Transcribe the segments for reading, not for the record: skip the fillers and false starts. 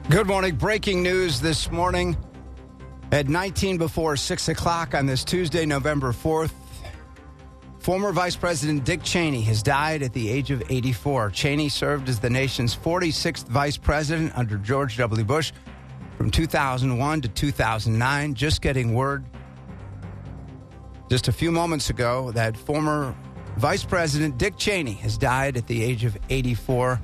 Good morning. Breaking news this morning at 19 before 6 o'clock on this Tuesday, November 4th. Former Vice President Dick Cheney has died at the age of 84. Cheney served as the nation's 46th vice president under George W. Bush from 2001 to 2009. Just getting word just a few moments ago that former Vice President Dick Cheney has died at the age of 84.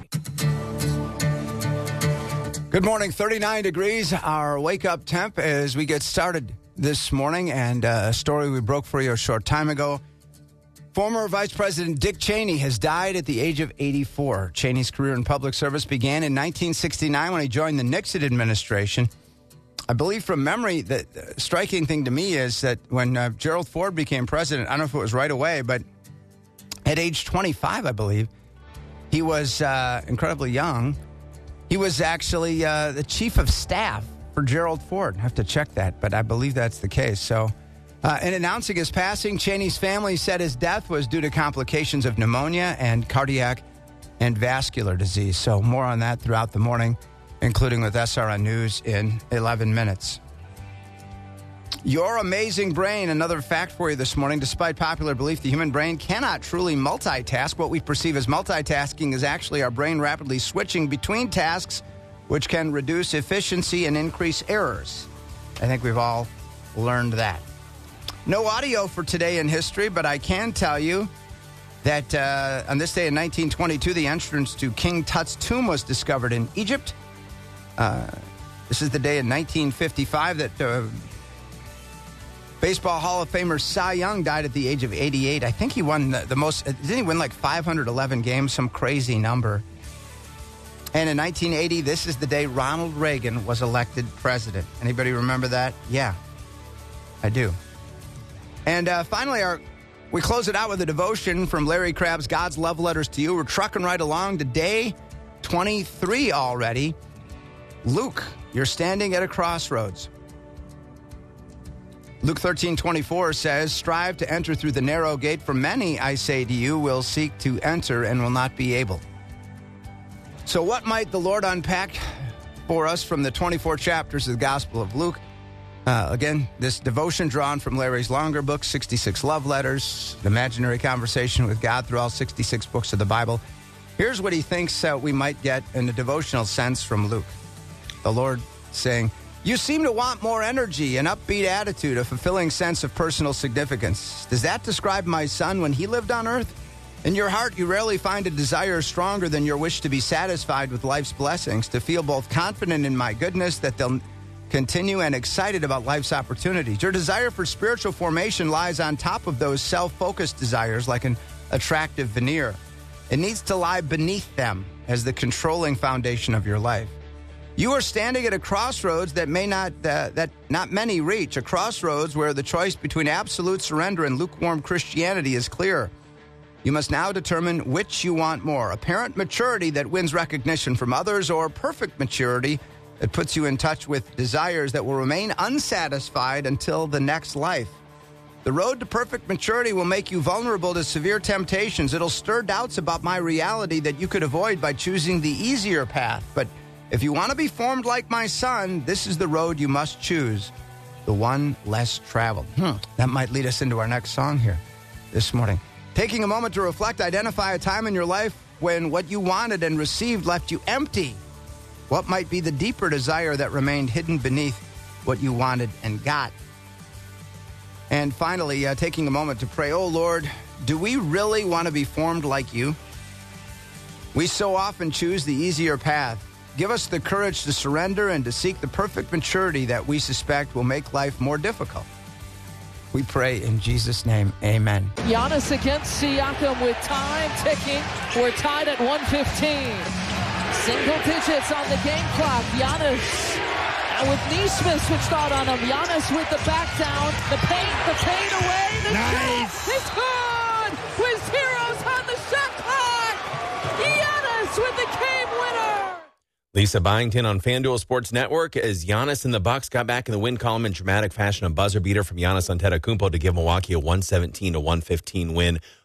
Good morning, 39 degrees, our wake-up temp as we get started this morning, and a story we broke for you a short time ago. Former Vice President Dick Cheney has died at the age of 84. Cheney's career in public service began in 1969 when he joined the Nixon administration. I believe from memory, the striking thing to me is that when Gerald Ford became president, I don't know if it was right away, but at age 25, I believe, he was incredibly young. He was actually the chief of staff for Gerald Ford. I have to check that, but I believe that's the case. So, in announcing his passing, Cheney's family said his death was due to complications of pneumonia and cardiac and vascular disease. So, more on that throughout the morning, including with SRN News in 11 minutes. Your amazing brain, another fact for you this morning. Despite popular belief, the human brain cannot truly multitask. What we perceive as multitasking is actually our brain rapidly switching between tasks, which can reduce efficiency and increase errors. I think we've all learned that. No audio for today in history, but I can tell you that on this day in 1922, the entrance to King Tut's tomb was discovered in Egypt. This is the day in 1955 that Baseball Hall of Famer Cy Young died at the age of 88. I think he won the most. Didn't he win like 511 games? Some crazy number. And in 1980, this is the day Ronald Reagan was elected president. Anybody remember that? Yeah, I do. And finally, we close it out with a devotion from Larry Crabb's God's Love Letters to You. We're trucking right along to day 23 already. Luke, you're standing at a crossroads. Luke 13:24 says, "Strive to enter through the narrow gate, for many, I say to you, will seek to enter and will not be able." So what might the Lord unpack for us from the 24 chapters of the Gospel of Luke? Again, this devotion drawn from Larry's longer book, 66 Love Letters, an imaginary conversation with God through all 66 books of the Bible. Here's what he thinks we might get in a devotional sense from Luke. The Lord saying, "You seem to want more energy, an upbeat attitude, a fulfilling sense of personal significance. Does that describe my son when he lived on earth? In your heart, you rarely find a desire stronger than your wish to be satisfied with life's blessings, to feel both confident in my goodness that they'll continue and excited about life's opportunities. Your desire for spiritual formation lies on top of those self-focused desires like an attractive veneer. It needs to lie beneath them as the controlling foundation of your life. You are standing at a crossroads that not many reach, a crossroads where the choice between absolute surrender and lukewarm Christianity is clear. You must now determine which you want more, apparent maturity that wins recognition from others, or perfect maturity that puts you in touch with desires that will remain unsatisfied until the next life. The road to perfect maturity will make you vulnerable to severe temptations. It'll stir doubts about my reality that you could avoid by choosing the easier path. But if you want to be formed like my son, this is the road you must choose, the one less traveled." That might lead us into our next song here this morning. Taking a moment to reflect, identify a time in your life when what you wanted and received left you empty. What might be the deeper desire that remained hidden beneath what you wanted and got? And finally, taking a moment to pray, "Oh Lord, do we really want to be formed like you? We so often choose the easier path. Give us the courage to surrender and to seek the perfect maturity that we suspect will make life more difficult." We pray in Jesus' name, amen. Giannis against Siakam with time ticking. We're tied at 1:15. Single digits on the game clock. Giannis. And with Neesmith switched out on him. Giannis with the back down. The paint away. The nice. Shot. It's good. With zeros on the shot clock. Giannis with the game winner. Lisa Byington on FanDuel Sports Network as Giannis and the Bucks got back in the win column in dramatic fashion. A buzzer beater from Giannis Antetokounmpo to give Milwaukee a 117-115 win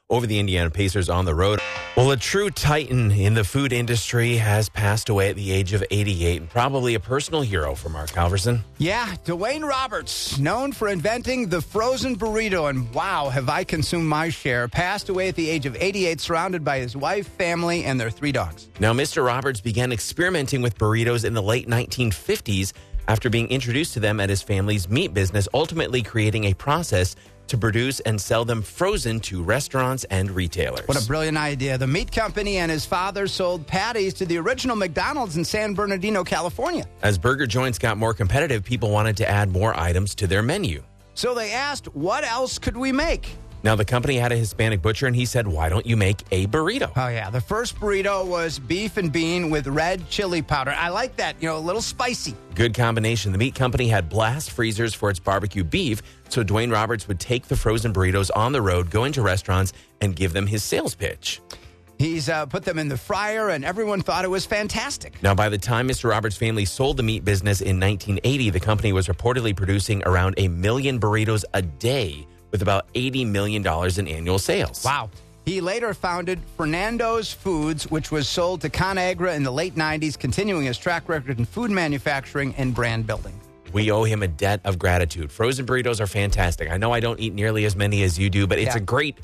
over the Indiana Pacers on the road. Well, a true titan in the food industry has passed away at the age of 88, and probably a personal hero for Mark Halverson. Yeah, Dwayne Roberts, known for inventing the frozen burrito, and wow, have I consumed my share, passed away at the age of 88, surrounded by his wife, family, and their 3 dogs. Now, Mr. Roberts began experimenting with burritos in the late 1950s after being introduced to them at his family's meat business, ultimately creating a process to produce and sell them frozen to restaurants and retailers. What a brilliant idea. The meat company and his father sold patties to the original McDonald's in San Bernardino, California. As burger joints got more competitive, people wanted to add more items to their menu. So they asked, what else could we make? Now, the company had a Hispanic butcher, and he said, why don't you make a burrito? Oh, yeah. The first burrito was beef and bean with red chili powder. I like that, a little spicy. Good combination. The meat company had blast freezers for its barbecue beef, so Dwayne Roberts would take the frozen burritos on the road, go into restaurants, and give them his sales pitch. He's put them in the fryer, and everyone thought it was fantastic. Now, by the time Mr. Roberts' family sold the meat business in 1980, the company was reportedly producing around 1 million burritos a day, with about $80 million in annual sales. Wow. He later founded Fernando's Foods, which was sold to ConAgra in the late 90s, continuing his track record in food manufacturing and brand building. We owe him a debt of gratitude. Frozen burritos are fantastic. I know I don't eat nearly as many as you do, but it's a great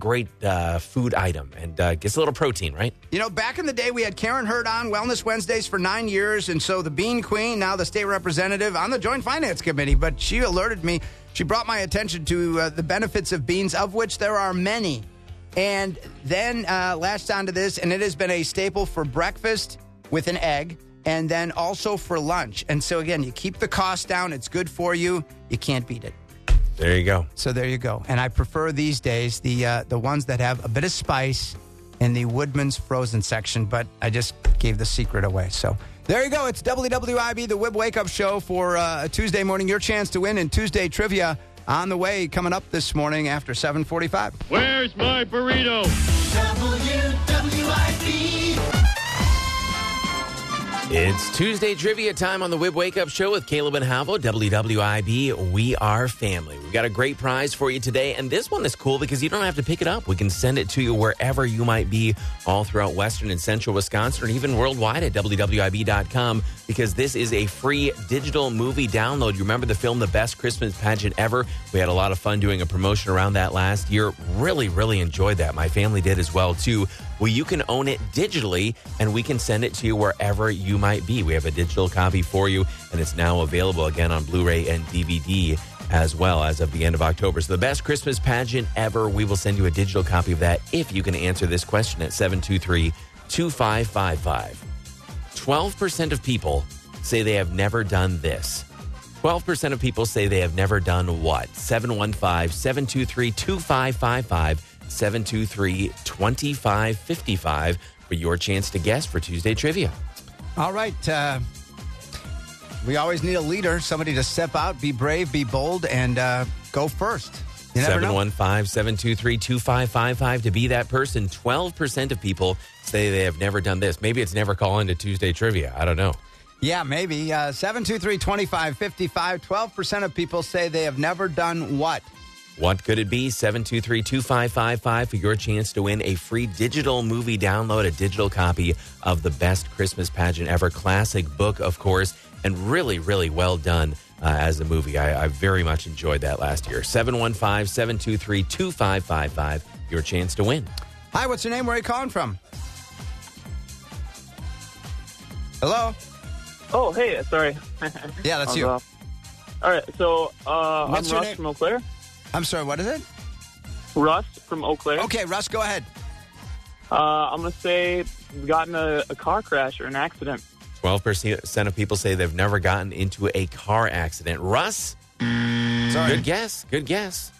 food item, and gets a little protein, right? Back in the day, we had Karen Hurd on Wellness Wednesdays for 9 years, and so the Bean Queen, now the state representative on the Joint Finance Committee, but she alerted me. She brought my attention to the benefits of beans, of which there are many, and then latched onto this, and it has been a staple for breakfast with an egg, and then also for lunch. And so, again, you keep the cost down. It's good for you. You can't beat it. There you go. So there you go. And I prefer these days the ones that have a bit of spice in the Woodman's frozen section, but I just gave the secret away. So there you go. It's WWIB, the Wib Wake Up Show for a Tuesday morning. Your chance to win in Tuesday Trivia on the way, coming up this morning after 7:45. Where's my burrito? WWIB. It's Tuesday Trivia time on the Wib Wake Up Show with Caleb and Havo, WWIB. We are family. We've got a great prize for you today, and this one is cool because you don't have to pick it up. We can send it to you wherever you might be, all throughout western and central Wisconsin, or even worldwide at WWIB.com, because this is a free digital movie download. You remember the film The Best Christmas Pageant Ever? We had a lot of fun doing a promotion around that last year. Really, really enjoyed that. My family did as well, too. Well, you can own it digitally, and we can send it to you wherever you might be. We have a digital copy for you, and it's now available again on Blu-ray and DVD as well as of the end of October. So The Best Christmas Pageant Ever, we will send you a digital copy of that if you can answer this question at 723-2555. 12% of people say they have never done this. 12% of people say they have never done what? 715-723-2555. 723-2555 for your chance to guess for Tuesday Trivia. All right. We always need a leader, somebody to step out, be brave, be bold, and go first. 715-723-2555 to be that person. 12% of people say they have never done this. Maybe it's never call into Tuesday Trivia. I don't know. Yeah, maybe. 723-2555. 12% of people say they have never done what? What could it be? 723-2555 for your chance to win a free digital movie download, a digital copy of The Best Christmas Pageant Ever. Classic book, of course, and really, really well done as a movie. I very much enjoyed that last year. 715-723-2555, your chance to win. Hi, what's your name? Where are you calling from? Hello? Oh, hey, sorry. Yeah, that's you. All right, so I'm What's your Russ name? from Eau Claire. I'm sorry, what is it? Russ from Eau Claire. Okay, Russ, go ahead. I'm going to say gotten a car crash or an accident. 12% of people say they've never gotten into a car accident. Russ? Sorry. Good guess. Good guess.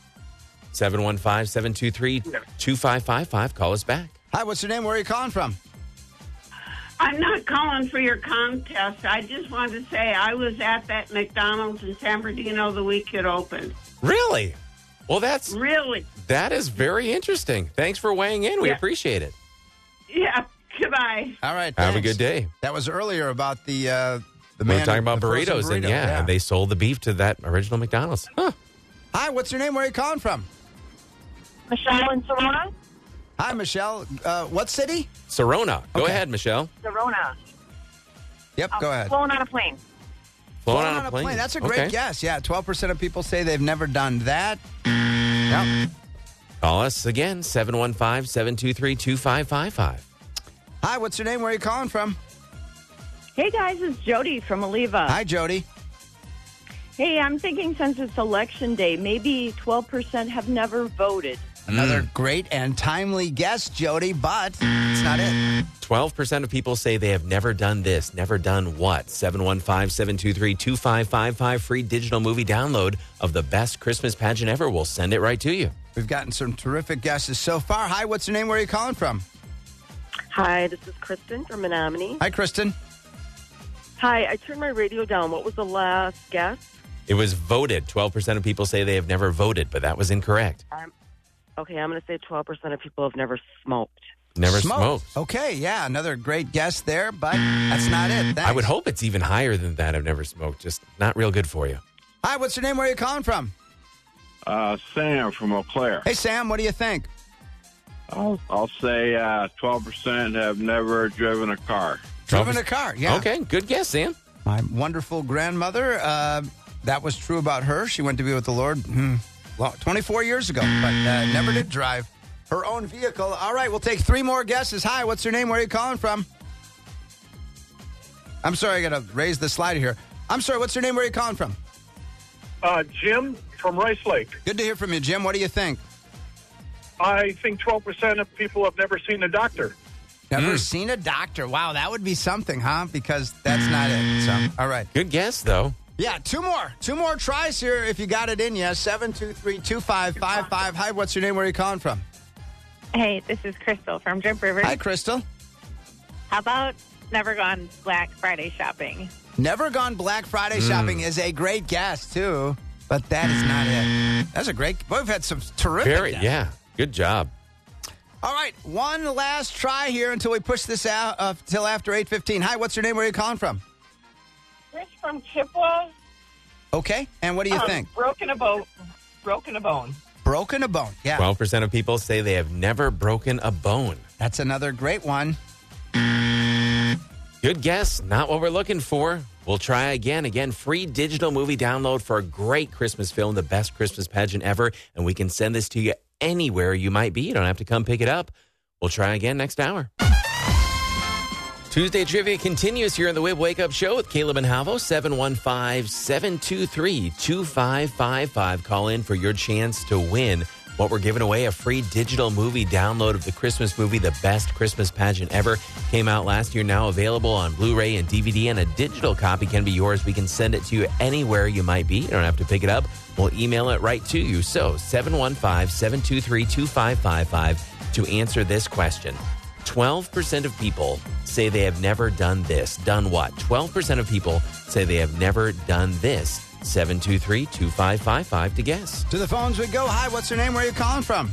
715-723-2555. Call us back. Hi, what's your name? Where are you calling from? I'm not calling for your contest. I just wanted to say I was at that McDonald's in San Bernardino the week it opened. Really? Well, that is very interesting. Thanks for weighing in. We appreciate it. Yeah. Goodbye. All right. Have a thanks. good day. That was earlier about the We were man talking about the frozen burritos, and burrito, and they sold the beef to that original McDonald's. Huh. Hi, what's your name? Where are you calling from? Michelle and Simona. Hi, Michelle. What city? Serona. Go Okay. ahead, Michelle. Serona. Yep, go ahead. Flown on a plane. Flown on a plane. That's a great Okay. guess. Yeah, 12% of people say they've never done that. Yep. Call us again, 715-723-2555. Hi, what's your name? Where are you calling from? Hey guys, it's Jody from Oliva. Hi, Jody. Hey, I'm thinking since it's election day, maybe 12% have never voted. Another great and timely guess, Jody, but it's not it. 12% of people say they have never done this. Never done what? 715-723-2555. Free digital movie download of the best Christmas pageant ever. We'll send it right to you. We've gotten some terrific guesses so far. Hi, what's your name? Where are you calling from? Hi, this is Kristen from Menominee. Hi, Kristen. Hi, I turned my radio down. What was the last guess? It was voted. 12% of people say they have never voted, but that was incorrect. Okay, I'm going to say 12% of people have never smoked. Never smoked. Okay, yeah, another great guess there, but that's not it. Thanks. I would hope it's even higher than that. I've never smoked. Just not real good for you. Hi, what's your name? Where are you calling from? Sam from Eau Claire. Hey, Sam, what do you think? I'll say 12% have never driven a car. Driven a car, yeah. Okay, good guess, Sam. My wonderful grandmother, that was true about her. She went to be with the Lord 24 years ago, but never did drive her own vehicle. All right, we'll take three more guesses. Hi, what's your name? Where are you calling from? I'm sorry, I got to raise the slider here. I'm sorry, what's your name? Where are you calling from? Jim from Rice Lake. Good to hear from you, Jim. What do you think? I think 12% of people have never seen a doctor. Never seen a doctor. Wow, that would be something, huh? Because that's not it. So, all right. Good guess, though. Yeah, two more tries here if you got it in you. 723-2555. Hi, what's your name? Where are you calling from? Hey, this is Crystal from Drip River. Hi, Crystal. How about never gone Black Friday shopping? Never gone Black Friday shopping is a great guess, too. But that is not it. That's a great... Boy, we've had some terrific guesses. Yeah. Good job. All right, one last try here until we push this out till after 8:15. Hi, what's your name? Where are you calling from? Rich from Chippewa. Okay, and what do you think? Broken a bone. Broken a bone. Broken a bone, yeah. 12% of people say they have never broken a bone. That's another great one. Good guess. Not what we're looking for. We'll try again. Again, free digital movie download for a great Christmas film, the best Christmas pageant ever. And we can send this to you anywhere you might be. You don't have to come pick it up. We'll try again next hour. Tuesday Trivia continues here on the Wib Wake Up Show with Caleb and Havo. 715-723-2555. Call in for your chance to win what we're giving away, a free digital movie download of the Christmas movie, The Best Christmas Pageant Ever. Came out last year, now available on Blu-ray and DVD, and a digital copy can be yours. We can send it to you anywhere you might be. You don't have to pick it up. We'll email it right to you. So 715-723-2555 to answer this question. 12% of people say they have never done this. Done what? 12% of people say they have never done this. 723-2555 to guess. To the phones we go. Hi, what's your name? Where are you calling from?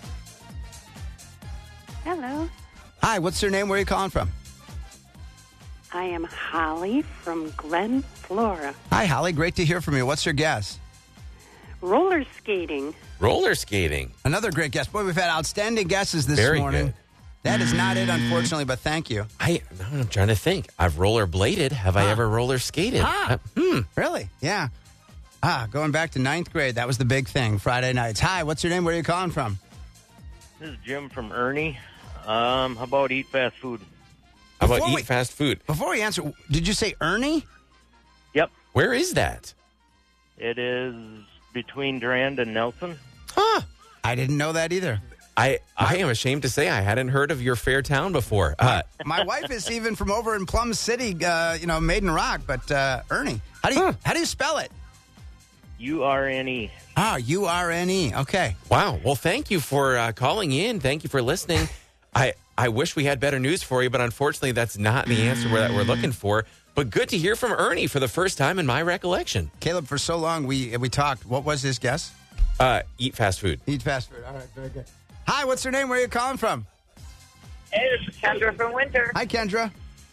Hello. Hi, what's your name? Where are you calling from? I am Holly from Glen, Flora. Hi, Holly. Great to hear from you. What's your guess? Roller skating. Roller skating. Another great guess. Boy, we've had outstanding guesses this Very morning. good. That is not it, unfortunately, but thank you. I'm trying to think. I've rollerbladed. Have I ever roller skated? Really? Yeah. Going back to 9th grade, that was the big thing, Friday nights. Hi, what's your name? Where are you calling from? This is Jim from Ernie. How about eat fast food? How about eat fast food? Before we answer, did you say Ernie? Yep. Where is that? It is between Durand and Nelson. I didn't know that either. I am ashamed to say I hadn't heard of your fair town before. My wife is even from over in Plum City, Maiden Rock, but Ernie. How do you spell it? U-R-N-E. U-R-N-E. Okay. Wow. Well, thank you for calling in. Thank you for listening. I wish we had better news for you, but unfortunately that's not the answer that we're looking for. But good to hear from Ernie for the first time in my recollection. Caleb, for so long we talked. What was his guess? Eat fast food. Eat fast food. All right, very good. Hi, what's your name? Where are you calling from? Hey, this is Kendra from Winter. Hi, Kendra.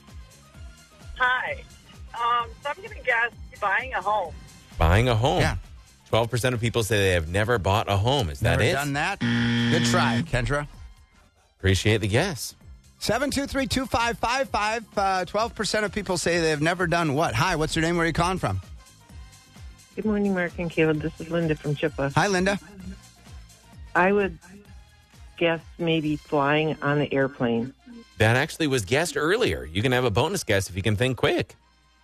Hi. So I'm going to guess buying a home. Buying a home. Yeah. 12% of people say they have never bought a home. Is that Never it? done that? Good try, Kendra. Appreciate the guess. 723-2555. 12% of people say they've never done what? Hi, what's your name? Where are you calling from? Good morning, Mark and Caleb. This is Linda from Chippewa. Hi, Linda. I would guess maybe flying on the airplane. That actually was guessed earlier. You can have a bonus guess if you can think quick.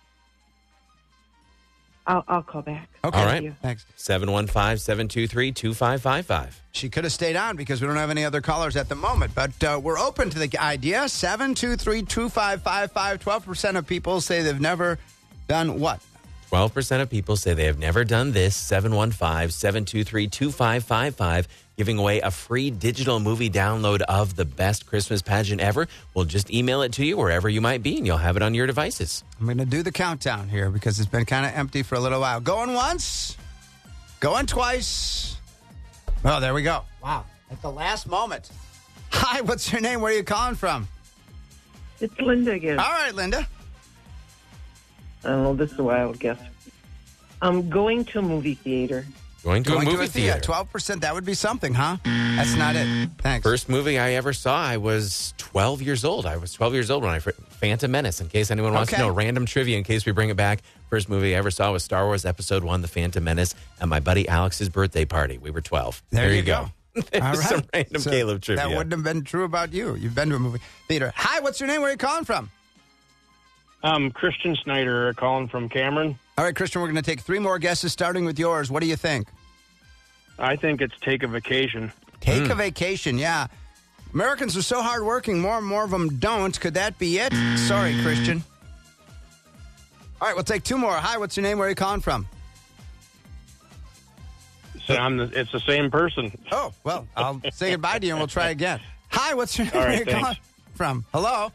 I'll call back. Okay. All right. Thanks. 715-723-2555. She could have stayed on because we don't have any other callers at the moment, but we're open to the idea. 723-2555. 12% of people say they've never done what? 12% of people say they have never done this. 715-723-2555. Giving away a free digital movie download of the best Christmas pageant ever. We'll just email it to you wherever you might be, and you'll have it on your devices. I'm going to do the countdown here because it's been kind of empty for a little while. Going once. Going twice. Oh, there we go. Wow. At the last moment. Hi, what's your name? Where are you calling from? It's Linda again. All right, Linda. I don't know. This is a wild guess. I'm going to a movie theater. Going to a movie theater. 12%. That would be something, huh? That's not it. Thanks. First movie I ever saw, I was 12 years old. I was 12 years old when Phantom Menace, in case anyone wants to know. Random trivia in case we bring it back. First movie I ever saw was Star Wars Episode 1, The Phantom Menace, at my buddy Alex's birthday party. We were 12. There you go. All right. Some random Caleb trivia. That wouldn't have been true about you. You've been to a movie theater. Hi, what's your name? Where are you calling from? Christian Snyder, calling from Cameron. All right, Christian, we're going to take 3 more guesses, starting with yours. What do you think? I think it's Take a Vacation. Take a vacation, yeah. Americans are so hardworking, more and more of them don't. Could that be it? Sorry, Christian. All right, we'll take 2 more. Hi, what's your name? Where are you calling from? So it's the same person. Oh, well, I'll say goodbye to you and we'll try again. Hi, what's your name? All Where are right, you calling thanks. from? Hello?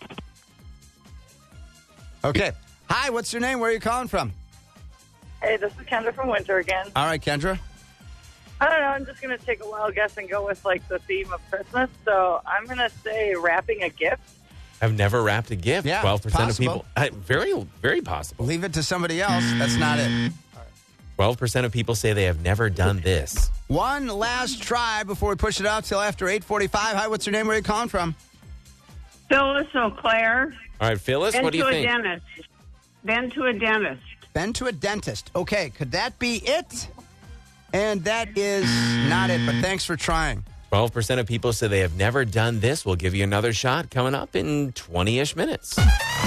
Okay. Hi, what's your name? Where are you calling from? Hey, this is Kendra from Winter again. All right, Kendra. I don't know. I'm just going to take a wild guess and go with, like, the theme of Christmas. So I'm going to say wrapping a gift. I've never wrapped a gift. Yeah, 12% of possible. people. Very, very possible. Leave it to somebody else. That's not it. 12% of people say they have never done this. One last try before we push it out till after 8:45. Hi, what's your name? Where are you calling from? Phyllis Eau Claire. All right, Phyllis, what do you think? Been to a dentist. Been to a dentist. Okay, could that be it? And that is not it, but thanks for trying. 12% of people say they have never done this. We'll give you another shot coming up in 20-ish minutes.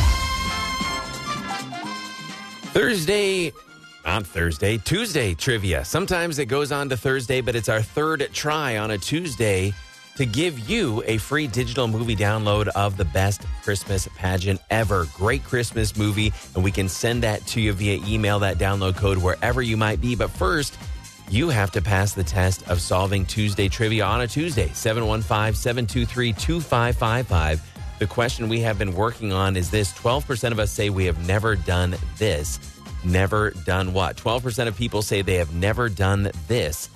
Tuesday trivia. Sometimes it goes on to Thursday, but it's our third try on a Tuesday to give you a free digital movie download of the best Christmas pageant ever. Great Christmas movie, and we can send that to you via email, that download code, wherever you might be. But first, you have to pass the test of solving Tuesday trivia on a Tuesday. 715-723-2555. The question we have been working on is this. 12% of us say we have never done this. Never done what? 12% of people say they have never done this.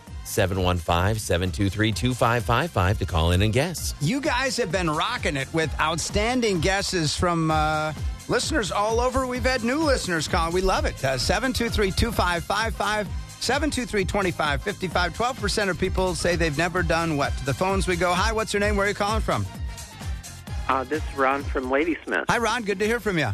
715-723-2555 to call in and guess. You guys have been rocking it with outstanding guesses from listeners all over. We've had new listeners call. We love it. 723-2555, 723-2555. 12% of people say they've never done what? To the phones we go. Hi, what's your name? Where are you calling from? This is Ron from Ladysmith. Hi, Ron. Good to hear from you.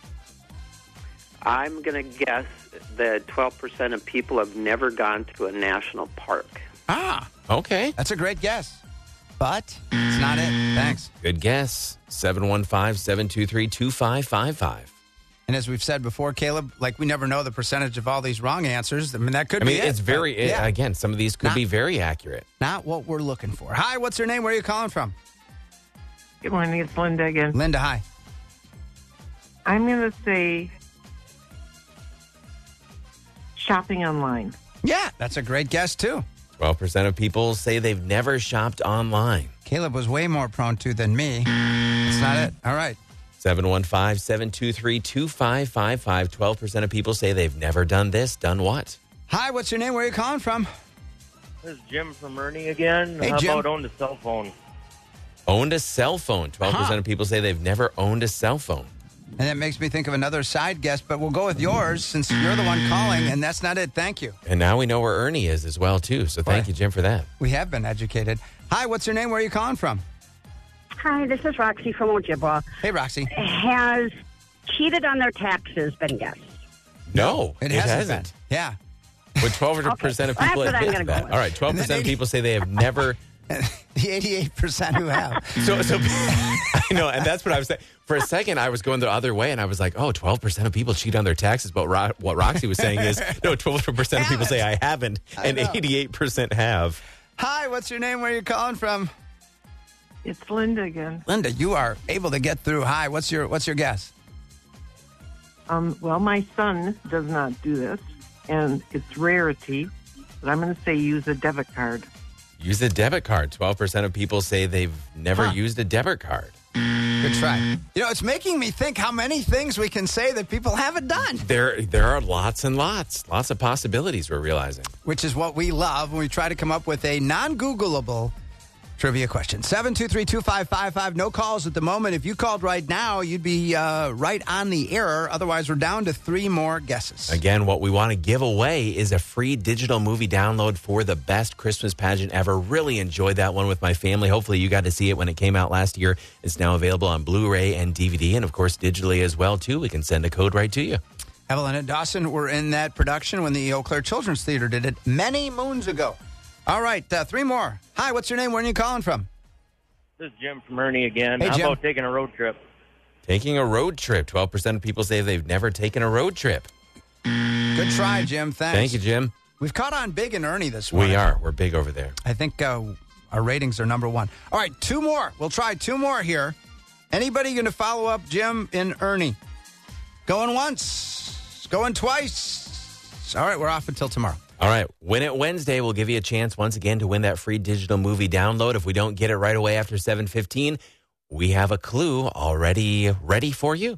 I'm going to guess that 12% of people have never gone to a national park. Ah, okay. That's a great guess. But it's not it. Thanks. Good guess. 715-723-2555. And as we've said before, Caleb, like we never know the percentage of all these wrong answers. I mean, that could be it. It's very, yeah. Again, some of these could be very accurate. Not what we're looking for. Hi, what's your name? Where are you calling from? Good morning. It's Linda again. Linda, hi. I'm going to say shopping online. Yeah, that's a great guess, too. 12% of people say they've never shopped online. Caleb was way more prone to than me. That's not it. All right. 715-723-2555. 12% of people say they've never done this. Done what? Hi, what's your name? Where are you calling from? This is Jim from Ernie again. Hey, How Jim. about owned a cell phone? Owned a cell phone. 12% of people say they've never owned a cell phone. And that makes me think of another side guess, but we'll go with yours since you're the one calling, and that's not it. Thank you. And now we know where Ernie is as well, too. So thank you, Jim, for that. We have been educated. Hi, what's your name? Where are you calling from? Hi, this is Roxy from Ojibwa. Hey, Roxy. Has cheated on their taxes been guessed? No, It hasn't. Yeah. With 12% of That's people what I'm admit gonna go that. with. All right, 12% of people say they have never. The 88% who have. So I know, and that's what I was saying. For a second, I was going the other way, and I was like, oh, 12% of people cheat on their taxes. But what Roxy was saying is, no, 12% of people say I haven't, and 88% have. Hi, what's your name? Where are you calling from? It's Linda again. Linda, you are able to get through. Hi, what's your guess? Well, my son does not do this, and it's rarity, but I'm going to say use a debit card. Use a debit card. 12% of people say they've never used a debit card. Good try. It's making me think how many things we can say that people haven't done. There are lots and lots of possibilities we're realizing. Which is what we love when we try to come up with a non-Googleable trivia question. 723-2555. No calls at the moment. If you called right now, you'd be right on the air. Otherwise, we're down to 3 more guesses. Again, what we want to give away is a free digital movie download for the best Christmas pageant ever. Really enjoyed that one with my family. Hopefully, you got to see it when it came out last year. It's now available on Blu-ray and DVD, and of course, digitally as well, too. We can send a code right to you. Evelyn and Dawson were in that production when the Eau Claire Children's Theater did it many moons ago. All right, 3 more. Hi, what's your name? Where are you calling from? This is Jim from Ernie again. Hey, How Jim. about taking a road trip? Taking a road trip. 12% of people say they've never taken a road trip. Good try, Jim. Thanks. Thank you, Jim. We've caught on big in Ernie this morning. We are. We're big over there. I think our ratings are number 1. All right, 2 more. We'll try 2 more here. Anybody going to follow up Jim in Ernie? Going once. Going twice. All right, we're off until tomorrow. All right. Win It Wednesday. We'll give you a chance once again to win that free digital movie download. If we don't get it right away after 7:15, we have a clue already ready for you.